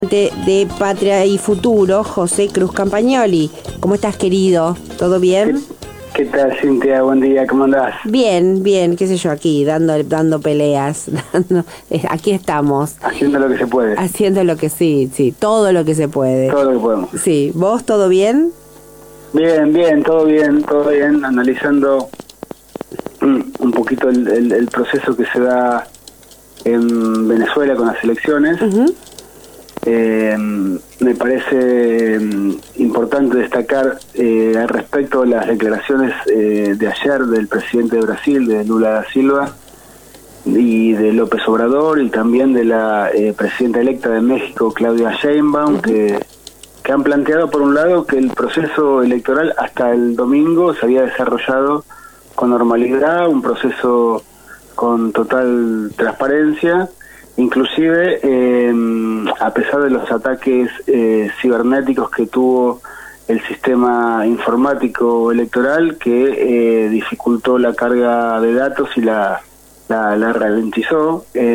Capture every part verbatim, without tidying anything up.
De, de Patria y Futuro, José Cruz Campagnoli. ¿Cómo estás, querido? ¿Todo bien? ¿Qué, qué tal, Cintia? Buen día, ¿cómo andás? Bien, bien, qué sé yo, aquí, dando dando peleas. Dando, eh, aquí estamos. Haciendo lo que se puede. Haciendo lo que sí, sí, todo lo que se puede. Todo lo que podemos. Sí, ¿vos todo bien? Bien, bien, todo bien, todo bien. Analizando un, un poquito el, el, el proceso que se da en Venezuela con las elecciones. Uh-huh. Eh, me parece eh, importante destacar eh, al respecto las declaraciones eh, de ayer del presidente de Brasil, de Lula da Silva, y de López Obrador, y también de la eh, presidenta electa de México, Claudia Sheinbaum, uh-huh. que, que han planteado, por un lado, que el proceso electoral hasta el domingo se había desarrollado con normalidad, un proceso con total transparencia. Inclusive, eh, a pesar de los ataques eh, cibernéticos que tuvo el sistema informático electoral, que eh, dificultó la carga de datos y la, la, la ralentizó, eh,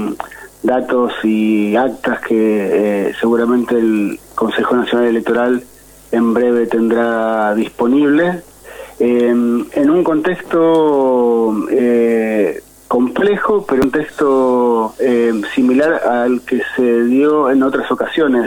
datos y actas que eh, seguramente el Consejo Nacional Electoral en breve tendrá disponibles, eh, en un contexto eh, complejo, pero un texto eh, similar al que se dio en otras ocasiones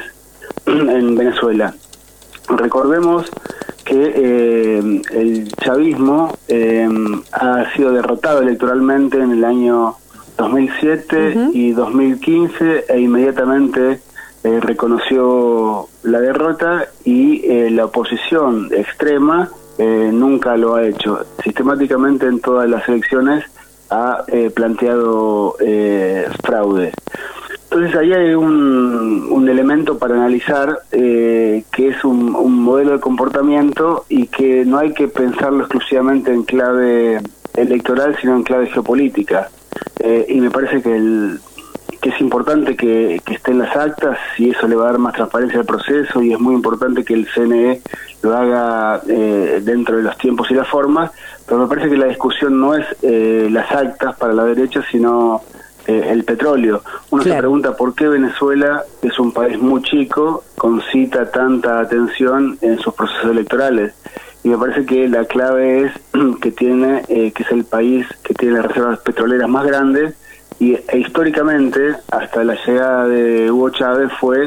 en Venezuela. Recordemos que eh, el chavismo eh, ha sido derrotado electoralmente en el año dos mil siete uh-huh. y dos mil quince, e inmediatamente eh, reconoció la derrota, y eh, la oposición extrema eh, nunca lo ha hecho. Sistemáticamente en todas las elecciones ha eh, planteado eh, fraude. Entonces ahí hay un, un elemento para analizar eh, que es un, un modelo de comportamiento, y que no hay que pensarlo exclusivamente en clave electoral, sino en clave geopolítica. Eh, y me parece que, el, que es importante que, que estén las actas, y eso le va a dar más transparencia al proceso, y es muy importante que el C N E lo haga eh, dentro de los tiempos y las formas, pero me parece que la discusión no es eh, las actas para la derecha, sino eh, el petróleo. Uno claro. se pregunta por qué Venezuela, que es un país muy chico, concita tanta atención en sus procesos electorales. Y me parece que la clave es que tiene eh, que es el país que tiene las reservas petroleras más grandes, y e, históricamente, hasta la llegada de Hugo Chávez, fue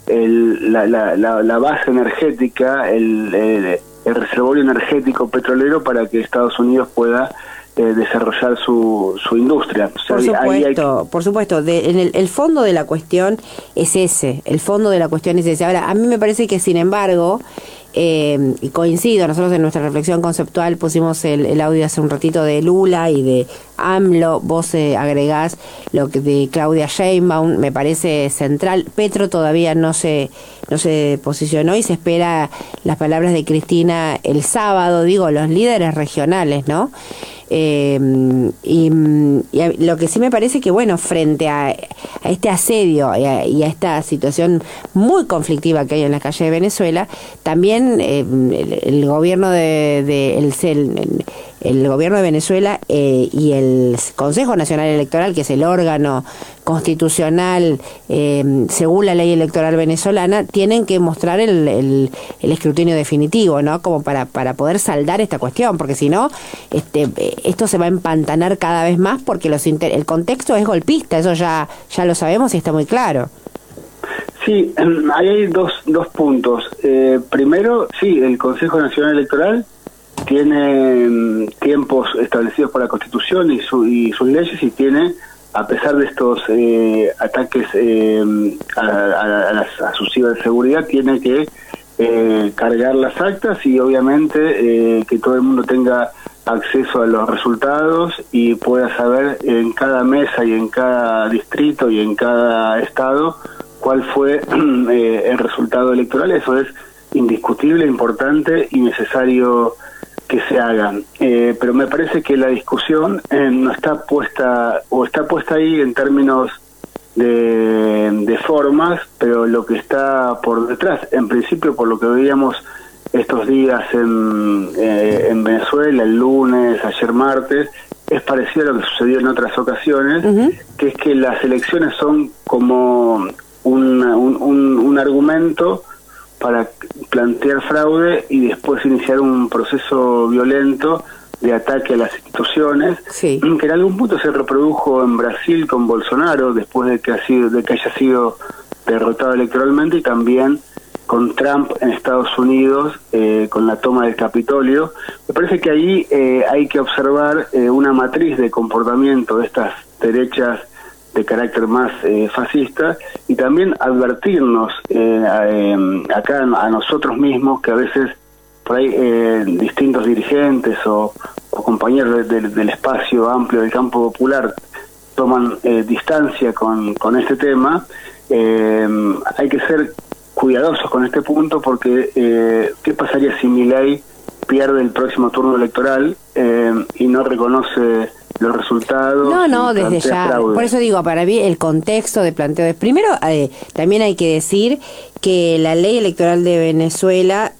el, la, la, la, la base energética, el, el, el reservorio energético petrolero para que Estados Unidos pueda eh, desarrollar su, su industria. O sea, por supuesto, ahí hay que... por supuesto. De, en el, el fondo de la cuestión es ese, el fondo de la cuestión es ese. Ahora, a mí me parece que, sin embargo, Eh, y coincido, nosotros en nuestra reflexión conceptual pusimos el, el audio hace un ratito de Lula y de AMLO, vos eh, agregás lo que de Claudia Sheinbaum, me parece central. Petro todavía no se no se posicionó, y se espera las palabras de Cristina el sábado, digo, los líderes regionales, ¿no? Eh, y, y lo que sí me parece que, bueno, frente a, a este asedio y a, y a esta situación muy conflictiva que hay en la calle de Venezuela, también eh, el, el gobierno de, de el, el, el gobierno de Venezuela eh, y el Consejo Nacional Electoral, que es el órgano constitucional eh, según la ley electoral venezolana, tienen que mostrar el, el, el escrutinio definitivo, ¿no? Como para, para poder saldar esta cuestión, porque si no, este, esto se va a empantanar cada vez más, porque los inter el contexto es golpista, eso ya, ya lo sabemos y está muy claro. Sí, ahí hay dos, dos puntos. Eh, primero, sí, el Consejo Nacional Electoral tiene um, tiempos establecidos por la Constitución y, su, y sus leyes, y tiene, a pesar de estos eh, ataques eh, a, a, a, la, a su ciberseguridad, tiene que eh, cargar las actas, y obviamente eh, que todo el mundo tenga acceso a los resultados y pueda saber en cada mesa y en cada distrito y en cada estado cuál fue eh, el resultado electoral. Eso es indiscutible, importante y necesario que se hagan. Eh, pero me parece que la discusión eh, no está puesta, o está puesta ahí en términos de, de formas, pero lo que está por detrás, en principio, por lo que veíamos estos días en, eh, en Venezuela, el lunes, ayer martes, es parecido a lo que sucedió en otras ocasiones, uh-huh. que es que las elecciones son como una, un, un, un argumento para plantear fraude y después iniciar un proceso violento de ataque a las instituciones, sí. que en algún punto se reprodujo en Brasil con Bolsonaro después de que ha sido de que haya sido derrotado electoralmente, y también con Trump en Estados Unidos eh, con la toma del Capitolio. Me parece que ahí eh, hay que observar eh, una matriz de comportamiento de estas derechas de carácter más eh, fascista, y también advertirnos eh, a, eh, acá a nosotros mismos que a veces por ahí eh, distintos dirigentes o, o compañeros de, de, del espacio amplio del campo popular toman eh, distancia con, con este tema. Eh, hay que ser cuidadosos con este punto, porque eh, ¿qué pasaría si Milei pierde el próximo turno electoral eh, y no reconoce los resultados? No, no, desde ya. Fraude. Por eso digo, para mí el contexto de planteo de... Primero, eh, también hay que decir que la ley electoral de Venezuela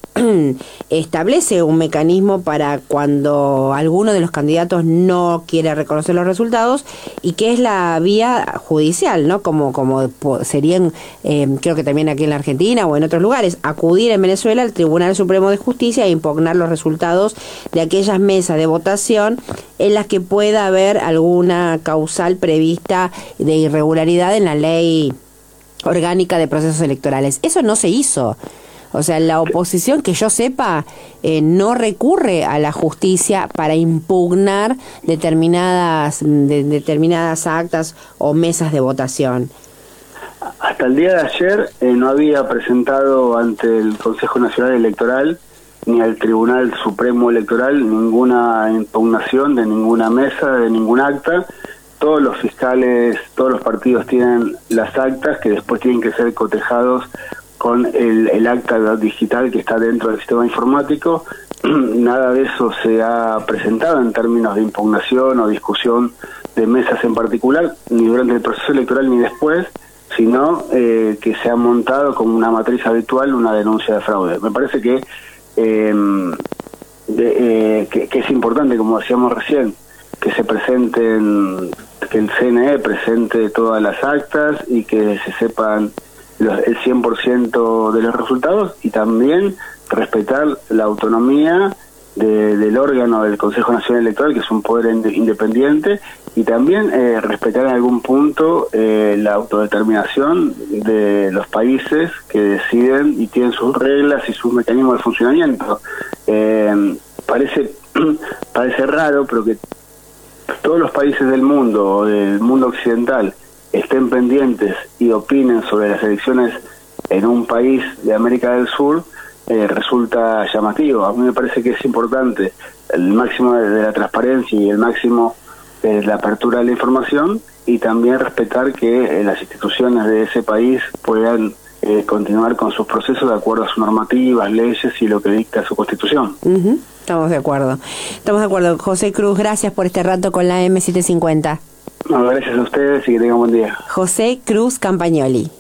establece un mecanismo para cuando alguno de los candidatos no quiere reconocer los resultados, y que es la vía judicial, ¿no? Como como serían, eh, creo que también aquí en la Argentina o en otros lugares, acudir en Venezuela al Tribunal Supremo de Justicia e impugnar los resultados de aquellas mesas de votación en las que pueda haber alguna causal prevista de irregularidad en la ley orgánica de procesos electorales. Eso no se hizo. O sea, la oposición, que yo sepa, eh, no recurre a la justicia para impugnar determinadas de, determinadas actas o mesas de votación. Hasta el día de ayer eh, no había presentado ante el Consejo Nacional Electoral ni al Tribunal Supremo Electoral ninguna impugnación de ninguna mesa, de ningún acta. Todos los fiscales, todos los partidos tienen las actas que después tienen que ser cotejados con el, el acta digital que está dentro del sistema informático. Nada de eso se ha presentado en términos de impugnación o discusión de mesas en particular, ni durante el proceso electoral ni después, sino eh, que se ha montado como una matriz habitual una denuncia de fraude. Me parece que, eh, de, eh, que, que es importante, como decíamos recién, que se presenten, que el C N E presente todas las actas y que se sepan los, el cien por ciento de los resultados, y también respetar la autonomía de, del órgano del Consejo Nacional Electoral, que es un poder independiente, y también eh, respetar en algún punto eh, la autodeterminación de los países que deciden y tienen sus reglas y sus mecanismos de funcionamiento. Eh, parece parece raro, pero que todos los países del mundo o del mundo occidental estén pendientes y opinen sobre las elecciones en un país de América del Sur, eh, resulta llamativo. A mí me parece que es importante el máximo de, de la transparencia y el máximo de la apertura de la información, y también respetar que eh, las instituciones de ese país puedan eh, continuar con sus procesos de acuerdo a sus normativas, leyes y lo que dicta su constitución. Uh-huh. Estamos de acuerdo. Estamos de acuerdo. José Cruz, gracias por este rato con la eme setecientos cincuenta. No, gracias a ustedes y que tengan buen día. José Cruz Campagnoli.